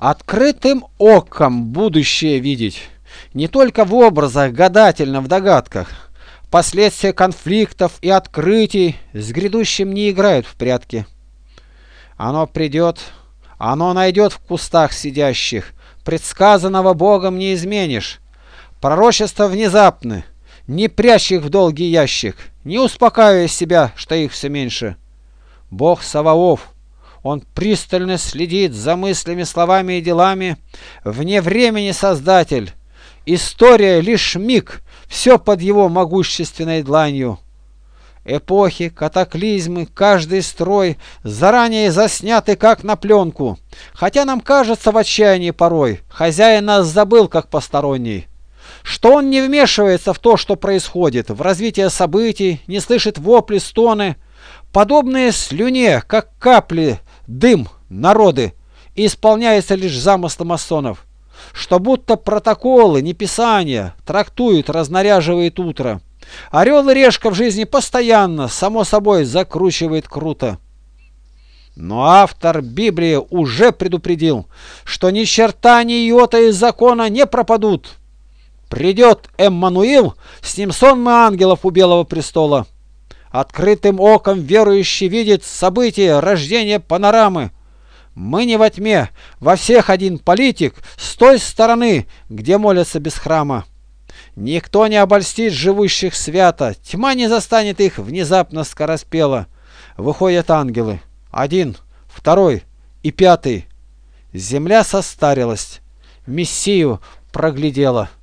Открытым оком будущее видеть, не только в образах, гадательно в догадках. Последствия конфликтов и открытий с грядущим не играют в прятки. Оно придет, оно найдет в кустах сидящих, предсказанного Богом не изменишь. Пророчества внезапны, не прячь их в долгий ящик, не успокаивая себя, что их все меньше. Бог Саваоф, Он пристально следит за мыслями, словами и делами, вне времени Создатель. История лишь миг, все под Его могущественной дланью. Эпохи, катаклизмы, каждый строй заранее засняты, как на пленку. Хотя нам кажется в отчаянии порой, хозяин нас забыл, как посторонний. Что он не вмешивается в то, что происходит, в развитие событий, не слышит вопли, стоны, подобные слюне, как капли, дым, народы, и исполняется лишь замыслом масонов, что будто протоколы, не писания, трактуют, разнаряживает утро. Орел и решка в жизни постоянно, само собой, закручивает круто. Но автор Библии уже предупредил, что ни черта, ни йота из закона не пропадут. Придет Эммануил, с ним сонмы ангелов у Белого престола. Открытым оком верующий видит события, рождения панорамы. Мы не во тьме, во всех один политик с той стороны, где молятся без храма. Никто не обольстит живущих свято, тьма не застанет их внезапно скороспело. Выходят ангелы, один, второй и пятый. Земля состарилась, Мессию проглядела.